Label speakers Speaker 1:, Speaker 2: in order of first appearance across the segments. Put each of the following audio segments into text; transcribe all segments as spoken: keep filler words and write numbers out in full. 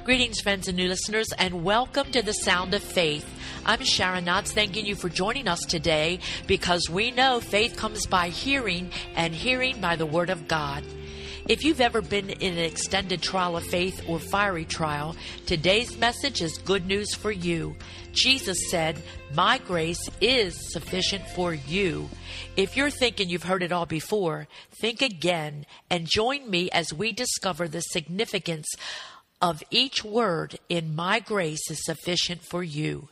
Speaker 1: Greetings, friends and new listeners, and welcome to the Sound of Faith. I'm Sharon Knotts, thanking you for joining us today because we know faith comes by hearing and hearing by the Word of God. If you've ever been in an extended trial of faith or fiery trial, today's message is good news for you. Jesus said, "My grace is sufficient for you." If you're thinking you've heard it all before, think again and join me as we discover the significance of each word in "My grace is sufficient for you."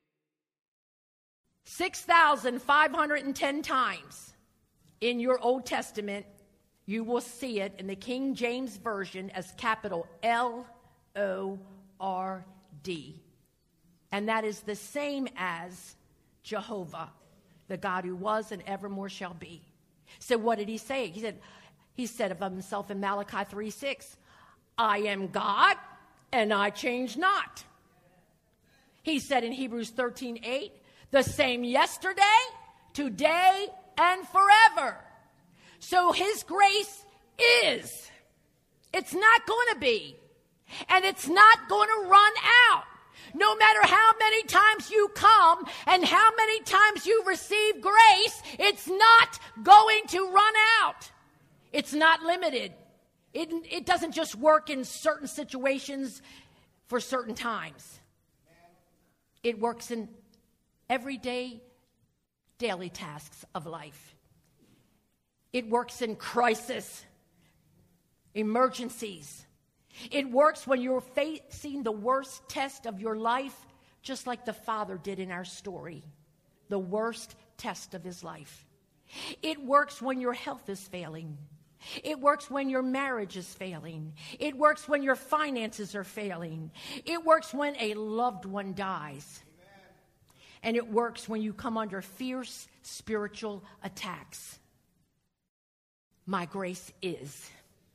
Speaker 2: six thousand five hundred ten times in your Old Testament, you will see it in the King James Version as capital L O R D. And that is the same as Jehovah, the God who was and evermore shall be. So what did he say? He said, he said of himself in Malachi three six, "I am God, and I change not." He said in Hebrews thirteen eight, "The same yesterday, today, and forever." So his grace is. It's not going to be. And it's not going to run out. No matter how many times you come and how many times you receive grace, it's not going to run out. It's not limited. It, it doesn't just work in certain situations for certain times. It works in everyday, daily tasks of life. It works in crisis, emergencies. It works when you're facing the worst test of your life, just like the Father did in our story, the worst test of his life. It works when your health is failing. It works when your marriage is failing. It works when your finances are failing. It works when a loved one dies. And it works when you come under fierce spiritual attacks. My grace is.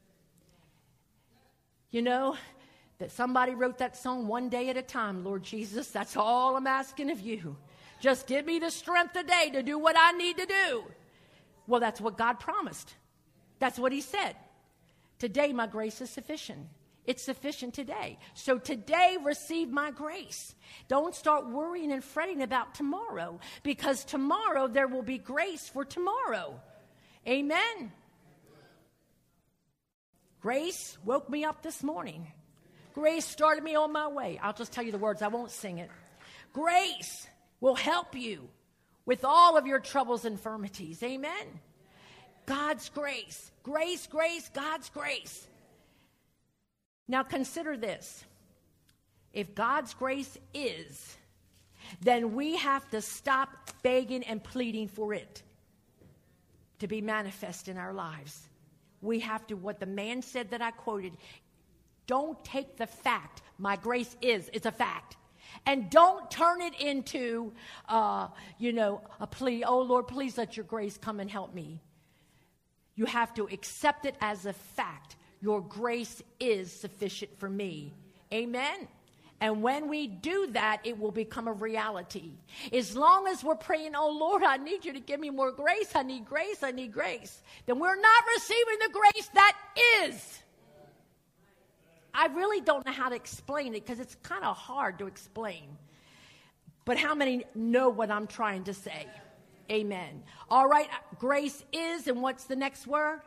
Speaker 2: You know, that somebody wrote that song, "One day at a time, Lord Jesus, that's all I'm asking of you. Just give me the strength today to do what I need to do." Well, that's what God promised. That's what he said. Today, my grace is sufficient. It's sufficient today. So today, receive my grace. Don't start worrying and fretting about tomorrow, because tomorrow there will be grace for tomorrow. Amen. Grace woke me up this morning. Grace started me on my way. I'll just tell you the words. I won't sing it. Grace will help you with all of your troubles and infirmities. Amen. God's grace. Grace, grace, God's grace. Now consider this. If God's grace is, then we have to stop begging and pleading for it to be manifest in our lives. We have to, what the man said that I quoted, don't take the fact, my grace is, it's a fact. And don't turn it into, uh, you know, a plea, "Oh, Lord, please let your grace come and help me." You have to accept it as a fact. Your grace is sufficient for me. Amen. And when we do that, it will become a reality. As long as we're praying, "Oh, Lord, I need you to give me more grace. I need grace. I need grace." Then we're not receiving the grace that is. I really don't know how to explain it because it's kind of hard to explain. But how many know what I'm trying to say? Amen. All right, grace is, and what's the next word?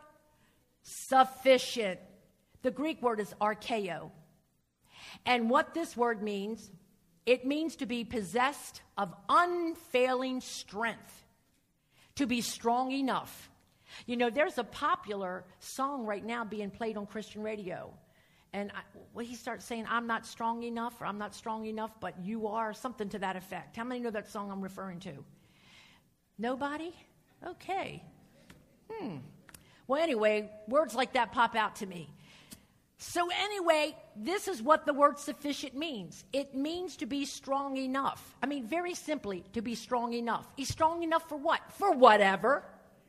Speaker 2: Sufficient. The Greek word is archeo. And what this word means, it means to be possessed of unfailing strength, to be strong enough. You know, there's a popular song right now being played on Christian radio. And I, well, he starts saying, "I'm not strong enough," or "I'm not strong enough, but you are," something to that effect. How many know that song I'm referring to? Nobody? Okay. Hmm. Well, anyway, words like that pop out to me. So anyway, this is what the word sufficient means. It means to be strong enough. I mean, very simply, to be strong enough. He's strong enough for what? For whatever.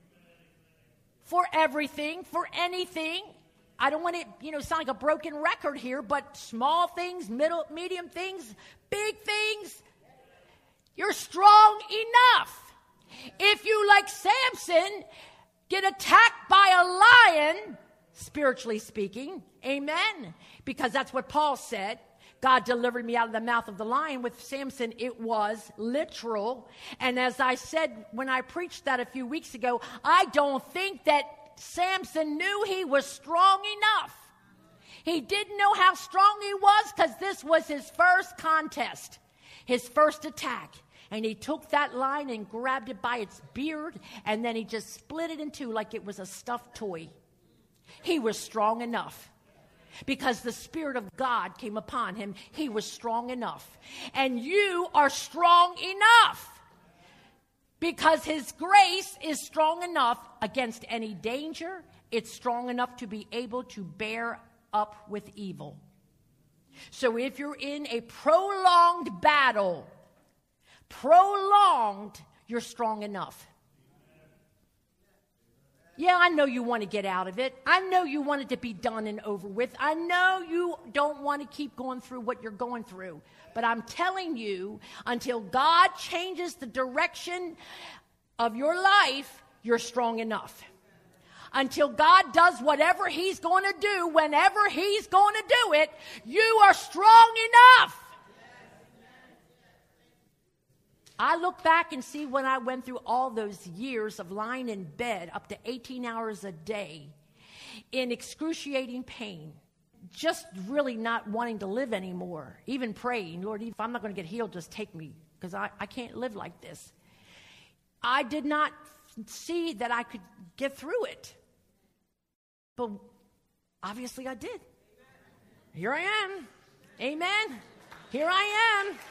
Speaker 2: For everything. For anything. I don't want it, you know, sound like a broken record here, but small things, middle, medium things, big things. You're strong enough. If you, like Samson, get attacked by a lion, spiritually speaking, amen, because that's what Paul said. God delivered me out of the mouth of the lion. With Samson, it was literal. And as I said when I preached that a few weeks ago, I don't think that Samson knew he was strong enough. He didn't know how strong he was because this was his first contest, his first attack. And he took that lion and grabbed it by its beard, and then he just split it in two like it was a stuffed toy. He was strong enough. Because the Spirit of God came upon him, he was strong enough. And you are strong enough. Because his grace is strong enough against any danger. It's strong enough to be able to bear up with evil. So if you're in a prolonged battle, prolonged, you're strong enough. Yeah, I know you want to get out of it. I know you want it to be done and over with. I know you don't want to keep going through what you're going through. But I'm telling you, until God changes the direction of your life, you're strong enough. Until God does whatever he's going to do, whenever he's going to do it, you are strong enough. I look back and see when I went through all those years of lying in bed up to eighteen hours a day in excruciating pain, just really not wanting to live anymore, even praying, Lord, if I'm not going to get healed, just take me, because I, I can't live like this. I did not see that I could get through it. But obviously I did. Here I am. Amen. Here I am.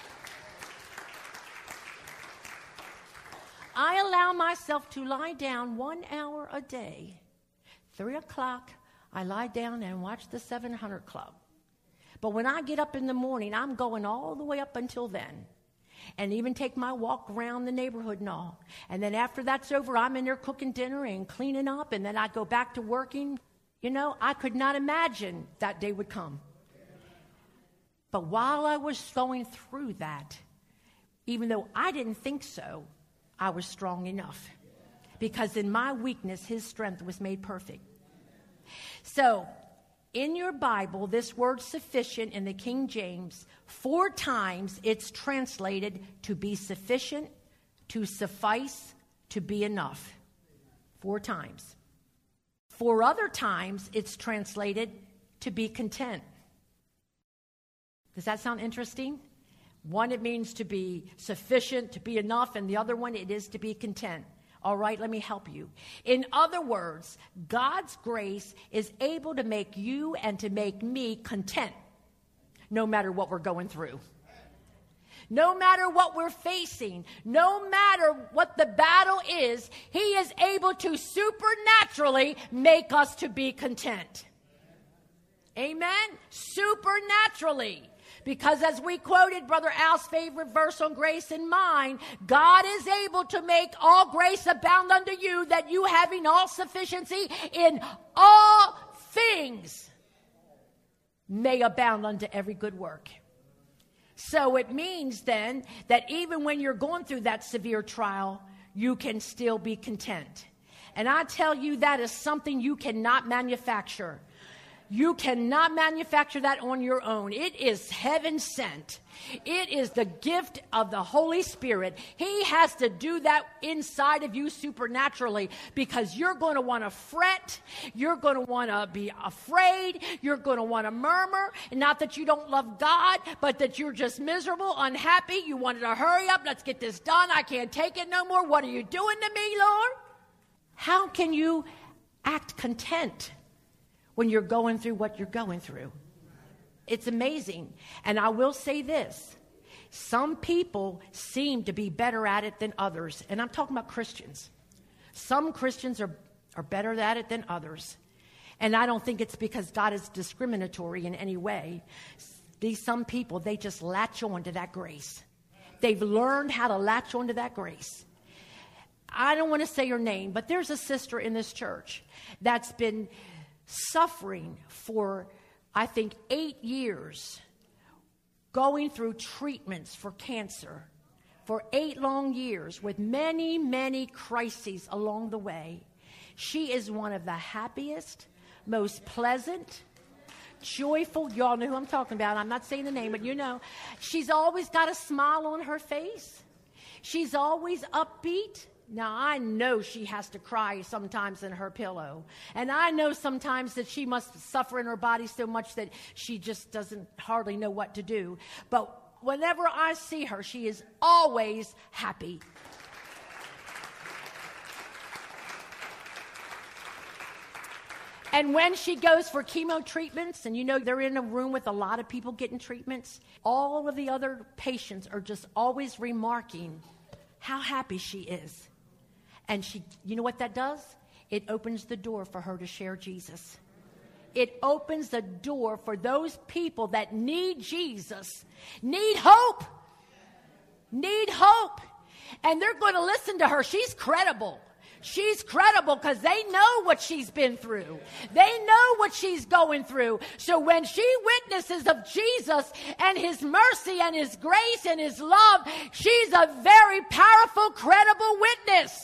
Speaker 2: I allow myself to lie down one hour a day. Three o'clock, I lie down and watch the seven hundred Club. But when I get up in the morning, I'm going all the way up until then. And even take my walk around the neighborhood and all. And then after that's over, I'm in there cooking dinner and cleaning up. And then I'd go back to working. You know, I could not imagine that day would come. But while I was going through that, even though I didn't think so, I was strong enough. Because in my weakness, his strength was made perfect. So, in your Bible, this word sufficient in the King James, four times it's translated to be sufficient, to suffice, to be enough. Four times. Four other times it's translated to be content. Does that sound interesting? One, it means to be sufficient, to be enough, and the other one, it is to be content. All right, let me help you. In other words, God's grace is able to make you and to make me content, no matter what we're going through. No matter what we're facing, no matter what the battle is, he is able to supernaturally make us to be content. Amen? Supernaturally. Because as we quoted Brother Al's favorite verse on grace and mine, God is able to make all grace abound unto you, that you having all sufficiency in all things may abound unto every good work. So it means then that even when you're going through that severe trial, you can still be content. And I tell you, that is something you cannot manufacture. You cannot manufacture that on your own. It is heaven sent. It is the gift of the Holy Spirit. He has to do that inside of you supernaturally, because you're going to want to fret. You're going to want to be afraid. You're going to want to murmur. And not that you don't love God, but that you're just miserable, unhappy. You wanted to hurry up. Let's get this done. I can't take it no more. What are you doing to me, Lord? How can you act content when you're going through what you're going through? It's amazing. And I will say this. Some people seem to be better at it than others. And I'm talking about Christians. Some Christians are, are better at it than others. And I don't think it's because God is discriminatory in any way. These some people, they just latch on to that grace. They've learned how to latch on to that grace. I don't want to say her name, but there's a sister in this church that's been suffering for, I think, eight years, going through treatments for cancer for eight long years with many, many crises along the way. She is one of the happiest, most pleasant, joyful. Y'all know who I'm talking about. I'm not saying the name, but you know. She's always got a smile on her face. She's always upbeat. Now, I know she has to cry sometimes in her pillow. And I know sometimes that she must suffer in her body so much that she just doesn't hardly know what to do. But whenever I see her, she is always happy. And when she goes for chemo treatments, and you know they're in a room with a lot of people getting treatments, all of the other patients are just always remarking how happy she is. And she, you know what that does? It opens the door for her to share Jesus. It opens the door for those people that need Jesus, need hope, need hope. And they're going to listen to her. She's credible. She's credible because they know what she's been through. They know what she's going through. So when she witnesses of Jesus and his mercy and his grace and his love, she's a very powerful, credible witness.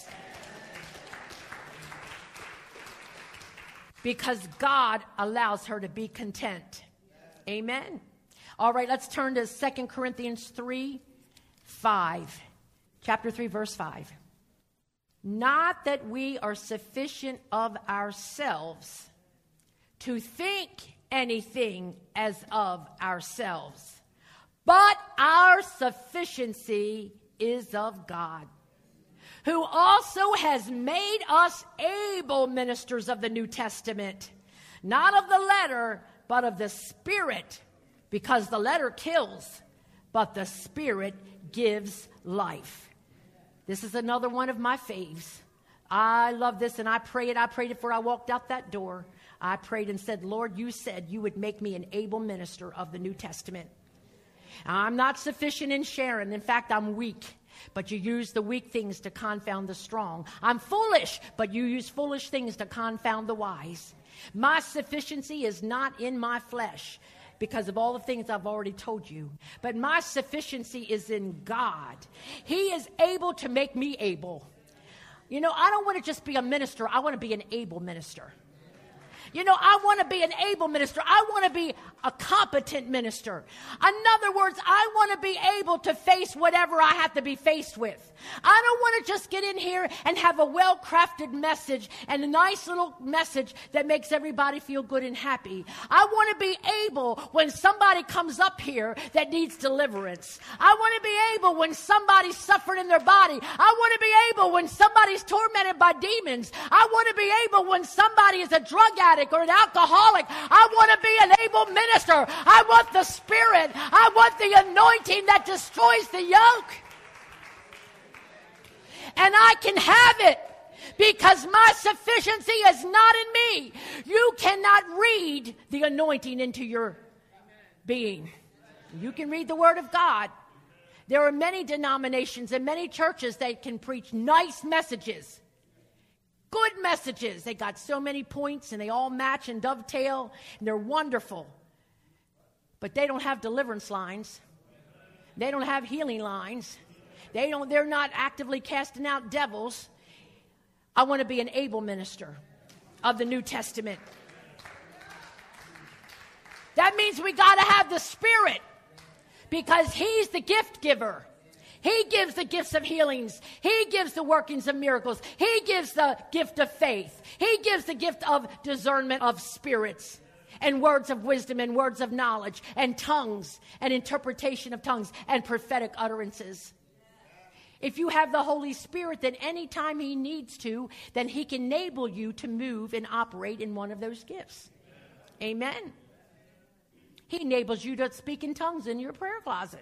Speaker 2: Because God allows her to be content. Amen. All right, let's turn to Second Corinthians three, five. Chapter three, verse five. Not that we are sufficient of ourselves to think anything as of ourselves, but our sufficiency is of God, who also has made us able ministers of the New Testament, not of the letter, but of the Spirit, because the letter kills, but the Spirit gives life. This is another one of my faves. I love this, and I pray it. I prayed it before I walked out that door. I prayed and said, Lord, you said you would make me an able minister of the New Testament. I'm not sufficient in sharing. In fact, I'm weak. But you use the weak things to confound the strong. I'm foolish, but you use foolish things to confound the wise. My sufficiency is not in my flesh, because of all the things I've already told you. But my sufficiency is in God. He is able to make me able. You know, I don't want to just be a minister. I want to be an able minister. You know, I want to be an able minister. I want to be a competent minister. In other words, I want to be able to face whatever I have to be faced with. I don't want to just get in here and have a well-crafted message and a nice little message that makes everybody feel good and happy. I want to be able when somebody comes up here that needs deliverance. I want to be able when somebody's suffering in their body. I want to be able when somebody's tormented by demons. I want to be able when somebody is a drug addict or an alcoholic. I want to be an able minister. I want the Spirit. I want the anointing that destroys the yoke. And I can have it because my sufficiency is not in me. You cannot read the anointing into your being. You can read the Word of God. There are many denominations and many churches that can preach nice messages. Good messages. They got so many points and they all match and dovetail and they're wonderful. But they don't have deliverance lines. They don't have healing lines. They don't, they're not actively casting out devils. I want to be an able minister of the New Testament. That means we got to have the Spirit because He's the gift giver. He gives the gifts of healings. He gives the workings of miracles. He gives the gift of faith. He gives the gift of discernment of spirits and words of wisdom and words of knowledge and tongues and interpretation of tongues and prophetic utterances. If you have the Holy Spirit, then anytime He needs to, then He can enable you to move and operate in one of those gifts. Amen. He enables you to speak in tongues in your prayer closet.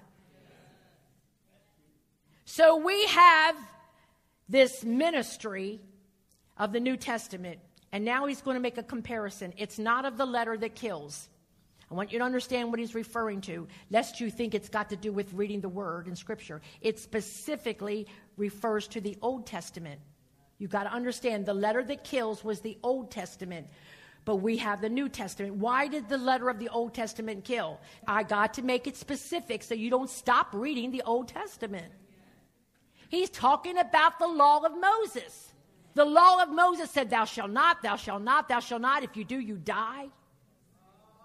Speaker 2: So we have this ministry of the New Testament, and now he's going to make a comparison. It's not of the letter that kills. I want you to understand what he's referring to, lest you think it's got to do with reading the Word in Scripture. It specifically refers to the Old Testament. You've got to understand the letter that kills was the Old Testament, but we have the New Testament. Why did the letter of the Old Testament kill? I got to make it specific so you don't stop reading the Old Testament. He's talking about the law of Moses. The law of Moses said, thou shalt not, thou shalt not, thou shalt not. If you do, you die.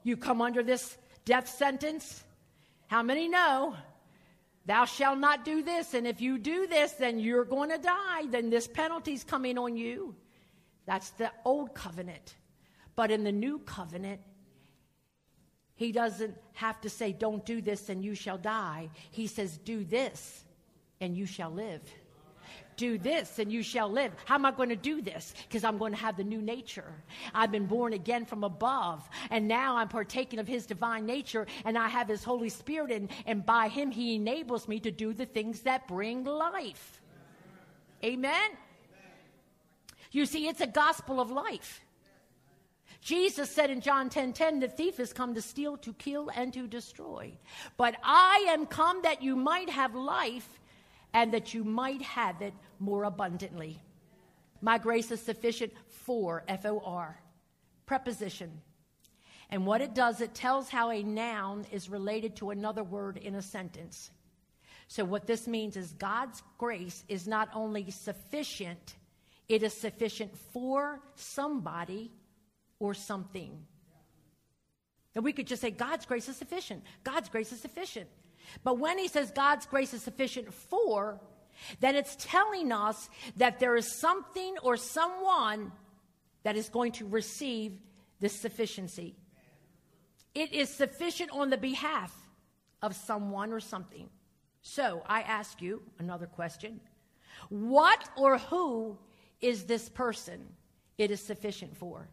Speaker 2: You come under this death sentence. How many know? Thou shalt not do this, and if you do this, then you're going to die. Then this penalty's coming on you. That's the old covenant. But in the new covenant, he doesn't have to say, don't do this and you shall die. He says, do this and you shall live. Do this and you shall live. How am I going to do this? Because I'm going to have the new nature. I've been born again from above, and now I'm partaking of his divine nature, and I have his Holy Spirit, and, and by him he enables me to do the things that bring life. Amen? You see, it's a gospel of life. Jesus said in John ten ten, the thief has come to steal, to kill, and to destroy. But I am come that you might have life, and that you might have it more abundantly. My grace is sufficient for, F O R, preposition. And what it does, it tells how a noun is related to another word in a sentence. So what this means is God's grace is not only sufficient, it is sufficient for somebody or something. And we could just say God's grace is sufficient. God's grace is sufficient. But when he says God's grace is sufficient for, then it's telling us that there is something or someone that is going to receive this sufficiency. It is sufficient on the behalf of someone or something. So I ask you another question. What or who is this person it is sufficient for?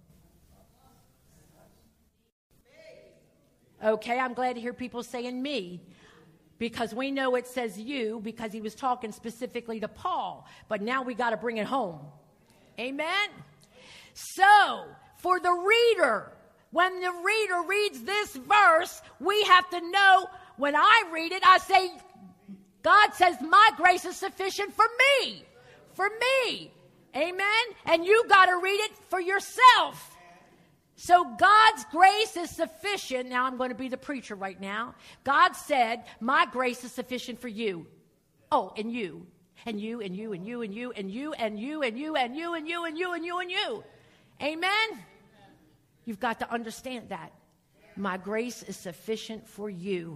Speaker 2: Okay, I'm glad to hear people saying me. Because we know it says you, because he was talking specifically to Paul. But now we got to bring it home. Amen? So, for the reader, when the reader reads this verse, we have to know, when I read it, I say, God says, my grace is sufficient for me. For me. Amen? And you got to read it for yourself. So God's grace is sufficient. Now I'm going to be the preacher right now. God said, my grace is sufficient for you. Oh, and you, and you, and you, and you, and you, and you, and you, and you, and you, and you, and you, and you, and you. Amen? You've got to understand that. My grace is sufficient for you.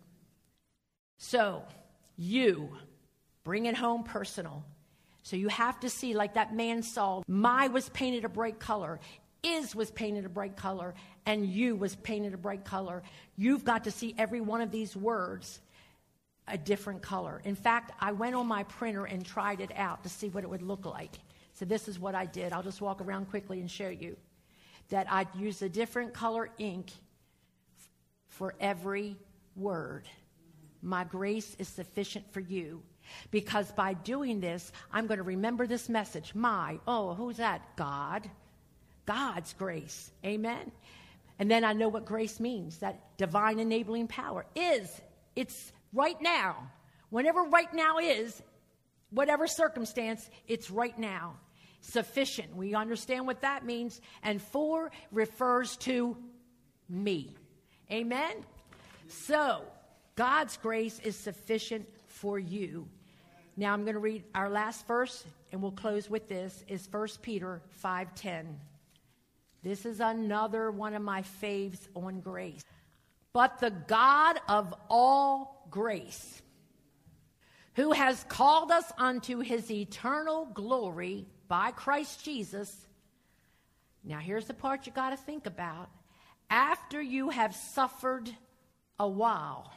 Speaker 2: So, you, bring it home personal. So you have to see, like that man saw, my was painted a bright color. Is was painted a bright color, and you was painted a bright color. You've got to see every one of these words a different color. In fact, I went on my printer and tried it out to see what it would look like. So this is what I did. I'll just walk around quickly and show you that I'd use a different color ink for every word. My grace is sufficient for you. Because by doing this, I'm going to remember this message. My, oh, who's that? God. God's grace. Amen. And then I know what grace means, that divine enabling power is. It's right now. Whenever right now is, whatever circumstance, it's right now. Sufficient. We understand what that means. And for refers to me. Amen. So, God's grace is sufficient for you. Now I'm going to read our last verse, and we'll close with this, is First Peter five ten. This is another one of my faves on grace. But the God of all grace, who has called us unto his eternal glory by Christ Jesus. Now here's the part you got to think about. After you have suffered a while,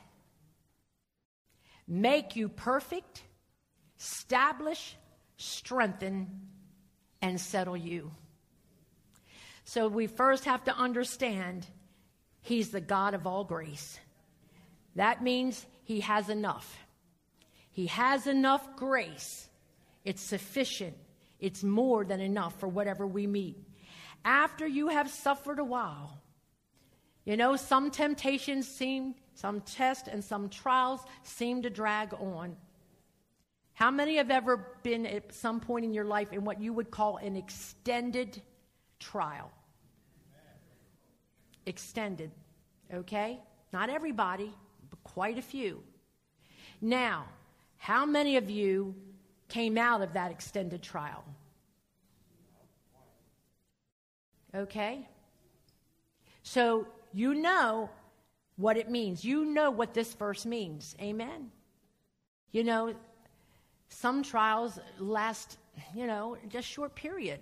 Speaker 2: make you perfect, establish, strengthen, and settle you. So we first have to understand he's the God of all grace. That means he has enough. He has enough grace. It's sufficient. It's more than enough for whatever we meet. After you have suffered a while, you know, some temptations seem, some tests and some trials seem to drag on. How many have ever been at some point in your life in what you would call an extended trial? Extended, okay? Not everybody, but quite a few. Now, how many of you came out of that extended trial? Okay? So you know what it means. You know what this verse means. Amen. You know, some trials last, you know, just short period.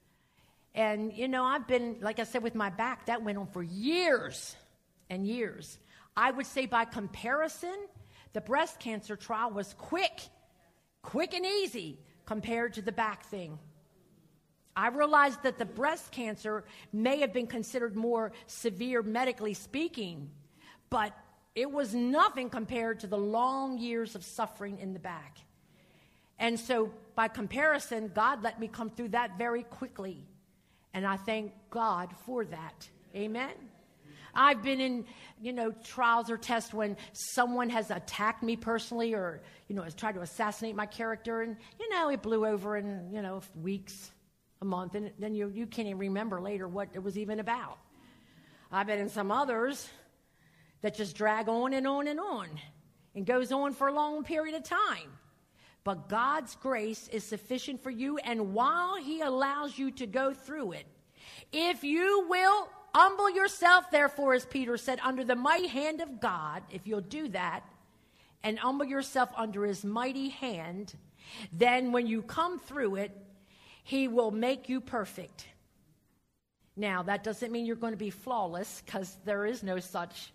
Speaker 2: And, you know, I've been, like I said, with my back, that went on for years and years. I would say by comparison, the breast cancer trial was quick, quick and easy compared to the back thing. I realized that the breast cancer may have been considered more severe medically speaking, but it was nothing compared to the long years of suffering in the back. And so by comparison, God let me come through that very quickly. And I thank God for that. Amen. I've been in, you know, trials or tests when someone has attacked me personally or, you know, has tried to assassinate my character. And, you know, it blew over in, you know, weeks, a month. And then you, you can't even remember later what it was even about. I've been in some others that just drag on and on and on and goes on for a long period of time. But God's grace is sufficient for you, and while he allows you to go through it, if you will humble yourself, therefore, as Peter said, under the mighty hand of God, if you'll do that, and humble yourself under his mighty hand, then when you come through it, he will make you perfect. Now, that doesn't mean you're going to be flawless, because there is no such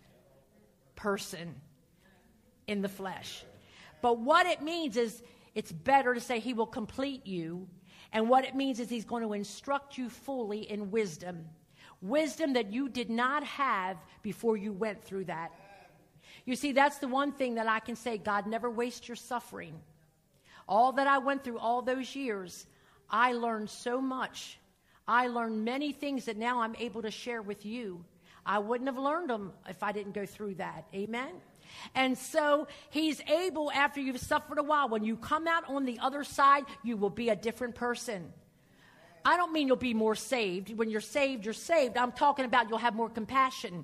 Speaker 2: person in the flesh. But what it means is it's better to say he will complete you. And what it means is he's going to instruct you fully in wisdom. Wisdom that you did not have before you went through that. You see, that's the one thing that I can say, God never wastes your suffering. All that I went through all those years, I learned so much. I learned many things that now I'm able to share with you. I wouldn't have learned them if I didn't go through that. Amen? And so he's able, after you've suffered a while, when you come out on the other side, you will be a different person. I don't mean you'll be more saved. When you're saved, you're saved. I'm talking about you'll have more compassion.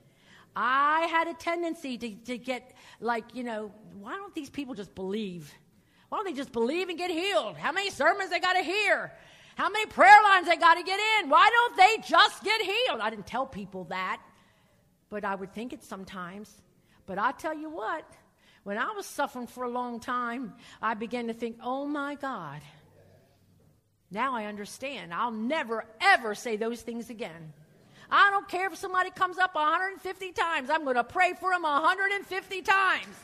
Speaker 2: I had a tendency to, to get like, you know, why don't these people just believe? Why don't they just believe and get healed? How many sermons they got to hear? How many prayer lines they got to get in? Why don't they just get healed? I didn't tell people that, but I would think it sometimes. But I tell you what, when I was suffering for a long time, I began to think, oh my God, now I understand. I'll never, ever say those things again. I don't care if somebody comes up one hundred fifty times. I'm going to pray for them one hundred fifty times.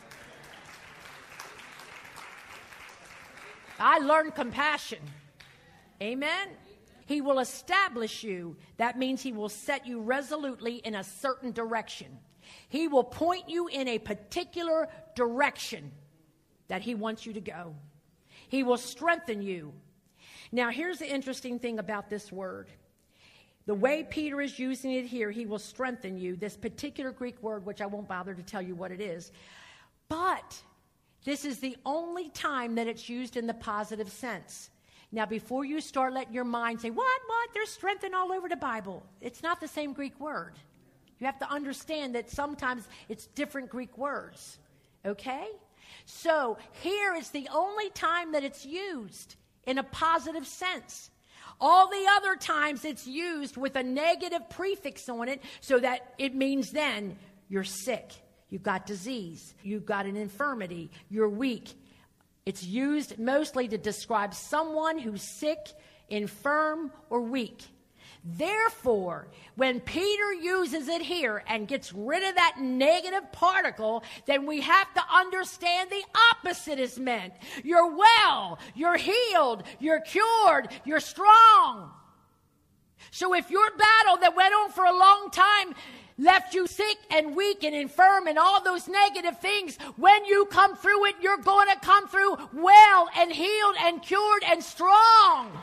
Speaker 2: I learned compassion. Amen. He will establish you. That means he will set you resolutely in a certain direction. He will point you in a particular direction that he wants you to go. He will strengthen you. Now, here's the interesting thing about this word. The way Peter is using it here, he will strengthen you. This particular Greek word, which I won't bother to tell you what it is. But this is the only time that it's used in the positive sense. Now, before you start letting your mind say, what, what, there's strengthening all over the Bible. It's not the same Greek word. You have to understand that sometimes it's different Greek words, okay? So here is the only time that it's used in a positive sense. All the other times it's used with a negative prefix on it so that it means then you're sick, you've got disease, you've got an infirmity, you're weak. It's used mostly to describe someone who's sick, infirm, or weak. Therefore, when Peter uses it here and gets rid of that negative particle, then we have to understand the opposite is meant. You're well, you're healed, you're cured, you're strong. So if your battle that went on for a long time left you sick and weak and infirm and all those negative things, when you come through it, you're going to come through well and healed and cured and strong.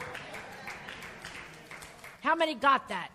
Speaker 2: How many got that?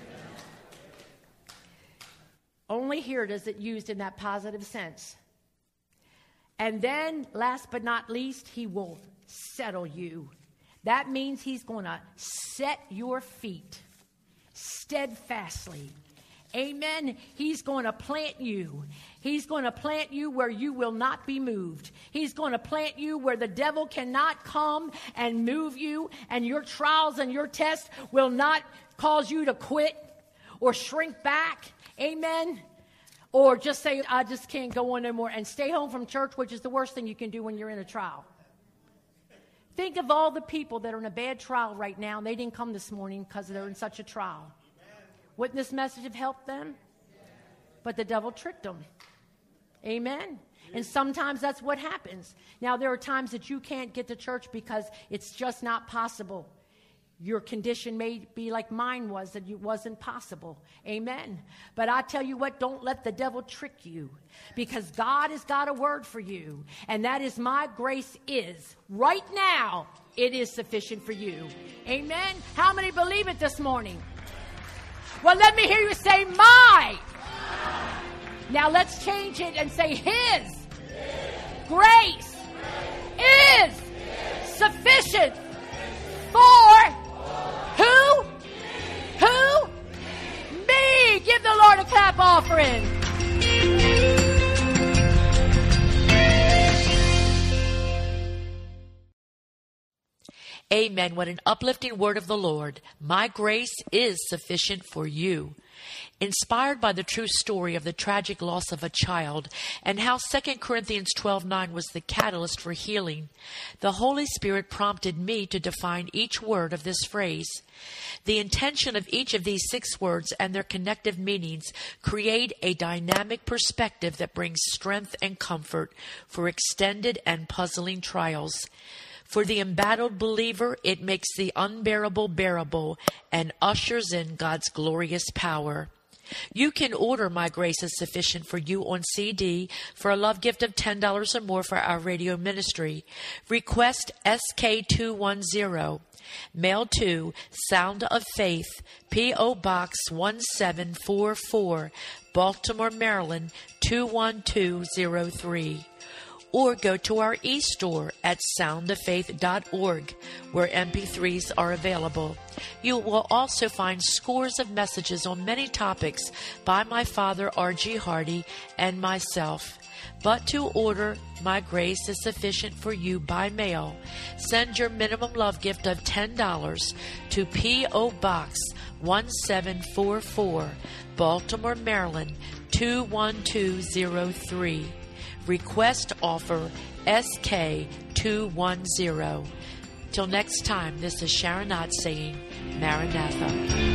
Speaker 2: Only here does it used in that positive sense. And then, last but not least, he will settle you. That means he's going to set your feet steadfastly. Amen. He's going to plant you. He's going to plant you where you will not be moved. He's going to plant you where the devil cannot come and move you, and your trials and your tests will not cause you to quit or shrink back. Amen. Or just say, I just can't go on no more, and stay home from church, which is the worst thing you can do when you're in a trial. Think of all the people that are in a bad trial right now, and they didn't come this morning because they're in such a trial. Wouldn't this message have helped them? But the devil tricked them. Amen. And sometimes that's what happens. Now, there are times that you can't get to church because it's just not possible. Your condition may be like mine was, that it wasn't possible. Amen. But I tell you what, don't let the devil trick you, because God has got a word for you. And that is, my grace is, right now, it is sufficient for you. Amen. How many believe it this morning? Well, let me hear you say, my. Now let's change it and say, his grace is sufficient for who? Who? Me. Give the Lord a clap offering.
Speaker 1: Amen. What an uplifting word of the Lord. My grace is sufficient for you. Inspired by the true story of the tragic loss of a child and how Second Corinthians twelve nine was the catalyst for healing, the Holy Spirit prompted me to define each word of this phrase. The intention of each of these six words and their connective meanings create a dynamic perspective that brings strength and comfort for extended and puzzling trials. For the embattled believer, it makes the unbearable bearable and ushers in God's glorious power. You can order My Grace is Sufficient for You on C D for a love gift of ten dollars or more for our radio ministry. Request S K two ten. Mail to Sound of Faith, P O. Box one seven four four, Baltimore, Maryland two one two zero three. Or go to our e-store at sound of faith dot org, where M P threes are available. You will also find scores of messages on many topics by my father, R G Hardy, and myself. But to order My Grace is Sufficient for You by mail, send your minimum love gift of ten dollars to P O. Box one seven four four, Baltimore, Maryland two one two zero three. Request offer S K two ten. Till next time, this is Sharon Knott saying, Maranatha.